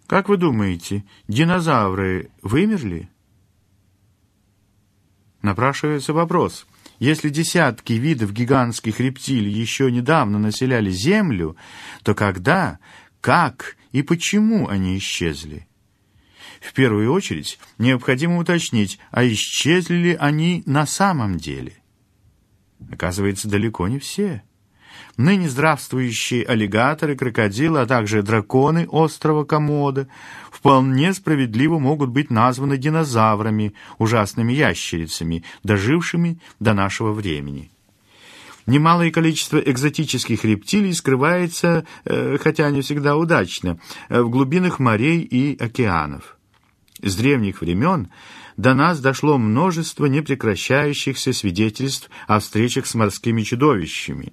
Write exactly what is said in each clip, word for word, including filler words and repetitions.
Как вы думаете, динозавры вымерли? Напрашивается вопрос. Если десятки видов гигантских рептилий еще недавно населяли Землю, то когда, как и почему они исчезли? В первую очередь необходимо уточнить, а исчезли ли они на самом деле? Оказывается, далеко не все. Ныне здравствующие аллигаторы, крокодилы, а также драконы острова Комодо вполне справедливо могут быть названы динозаврами, ужасными ящерицами, дожившими до нашего времени. Немалое количество экзотических рептилий скрывается, э, хотя не всегда удачно, э, в глубинах морей и океанов. С древних времен до нас дошло множество непрекращающихся свидетельств о встречах с морскими чудовищами.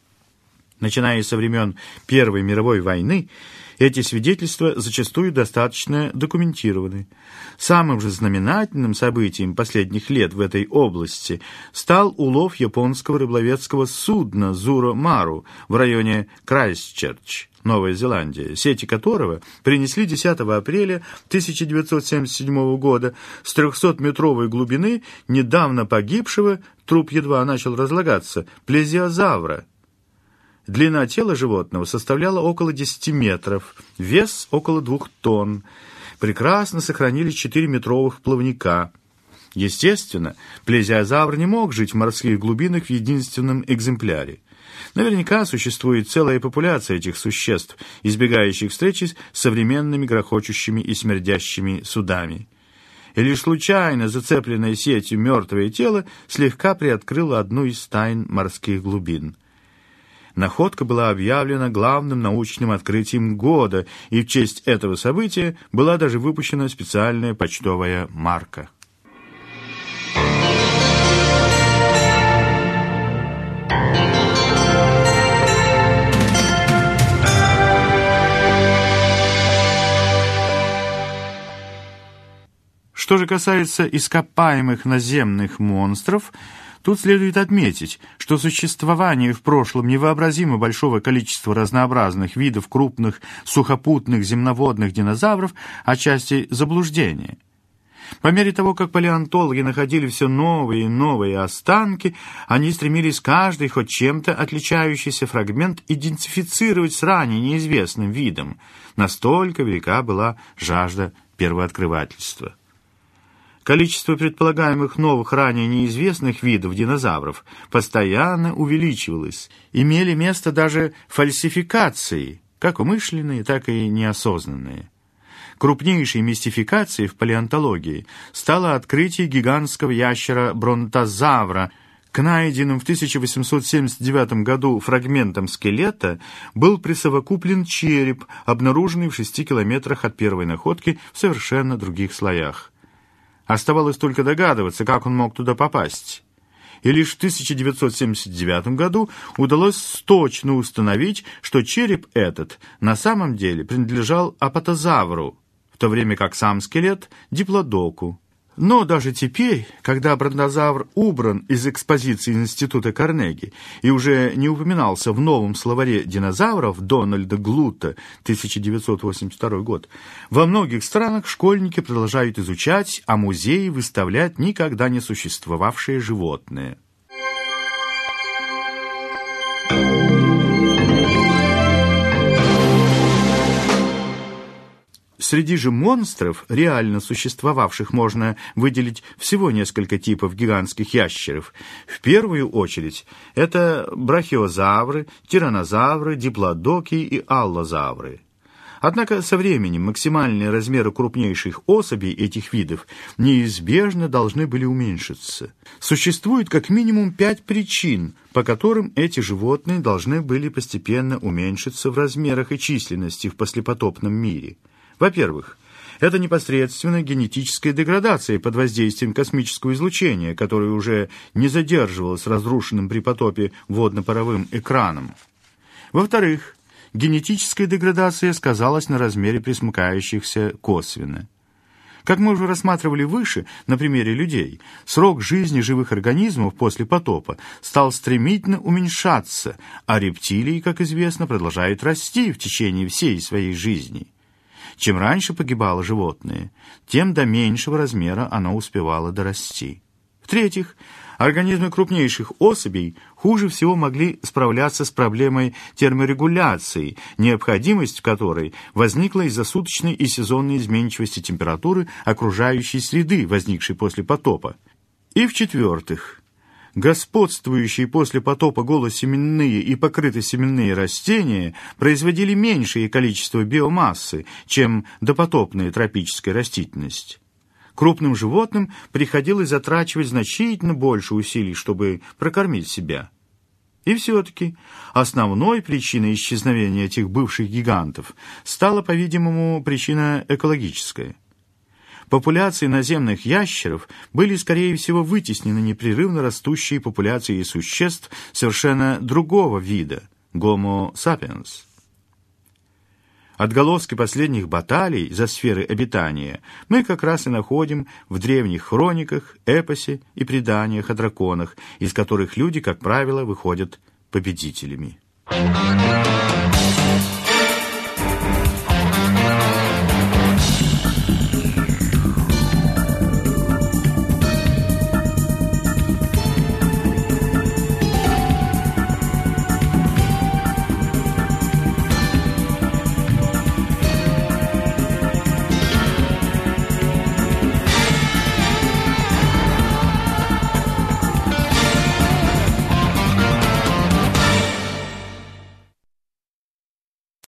Начиная со времен Первой мировой войны, эти свидетельства зачастую достаточно документированы. Самым же знаменательным событием последних лет в этой области стал улов японского рыболовецкого судна «Зуро Мару» в районе Крайстчерч, Новая Зеландия, сети которого принесли десятого апреля тысяча девятьсот семьдесят седьмого года с трехсотметровой глубины недавно погибшего, труп едва начал разлагаться, плезиозавра. Длина тела животного составляла около десяти метров, вес около двух тонн. Прекрасно сохранились четырехметровых плавника. Естественно, плезиозавр не мог жить в морских глубинах в единственном экземпляре. Наверняка существует целая популяция этих существ, избегающих встречи с современными грохочущими и смердящими судами. И лишь случайно зацепленное сетью мертвое тело слегка приоткрыло одну из тайн морских глубин. Находка была объявлена главным научным открытием года, и в честь этого события была даже выпущена специальная почтовая марка. Что же касается ископаемых наземных монстров, тут следует отметить, что существование в прошлом невообразимо большого количества разнообразных видов крупных сухопутных земноводных динозавров отчасти заблуждение. По мере того, как палеонтологи находили все новые и новые останки, они стремились каждый хоть чем-то отличающийся фрагмент идентифицировать с ранее неизвестным видом. Настолько велика была жажда первооткрывательства. Количество предполагаемых новых, ранее неизвестных видов динозавров постоянно увеличивалось. Имели место даже фальсификации, как умышленные, так и неосознанные. Крупнейшей мистификацией в палеонтологии стало открытие гигантского ящера бронтозавра. К найденным в тысяча восемьсот семьдесят девятом году фрагментам скелета был присовокуплен череп, обнаруженный в шести километрах от первой находки в совершенно других слоях. Оставалось только догадываться, как он мог туда попасть. И лишь в тысяча девятьсот семьдесят девятом году удалось точно установить, что череп этот на самом деле принадлежал апатозавру, в то время как сам скелет – диплодоку. Но даже теперь, когда бронтозавр убран из экспозиции Института Карнеги и уже не упоминался в новом словаре динозавров Дональда Глута, тысяча девятьсот восемьдесят второй год, во многих странах школьники продолжают изучать, а музеи выставлять никогда не существовавшие животные. Среди же монстров, реально существовавших, можно выделить всего несколько типов гигантских ящеров. В первую очередь это брахиозавры, тираннозавры, диплодоки и аллозавры. Однако со временем максимальные размеры крупнейших особей этих видов неизбежно должны были уменьшиться. Существует как минимум пять причин, по которым эти животные должны были постепенно уменьшиться в размерах и численности в послепотопном мире. Во-первых, это непосредственно генетическая деградация под воздействием космического излучения, которое уже не задерживалось разрушенным при потопе водно-паровым экраном. Во-вторых, генетическая деградация сказалась на размере пресмыкающихся косвенно. Как мы уже рассматривали выше, на примере людей, срок жизни живых организмов после потопа стал стремительно уменьшаться, а рептилии, как известно, продолжают расти в течение всей своей жизни. Чем раньше погибало животное, тем до меньшего размера оно успевало дорасти. В-третьих, организмы крупнейших особей хуже всего могли справляться с проблемой терморегуляции, необходимость в которой возникла из-за суточной и сезонной изменчивости температуры окружающей среды, возникшей после потопа. И в-четвертых, господствующие после потопа голосеменные и покрытосеменные растения производили меньшее количество биомассы, чем допотопная тропическая растительность. Крупным животным приходилось затрачивать значительно больше усилий, чтобы прокормить себя. И все-таки основной причиной исчезновения этих бывших гигантов стала, по-видимому, причина экологическая. Популяции наземных ящеров были, скорее всего, вытеснены непрерывно растущей популяцией существ совершенно другого вида – Homo sapiens. Отголоски последних баталий за сферы обитания мы как раз и находим в древних хрониках, эпосе и преданиях о драконах, из которых люди, как правило, выходят победителями.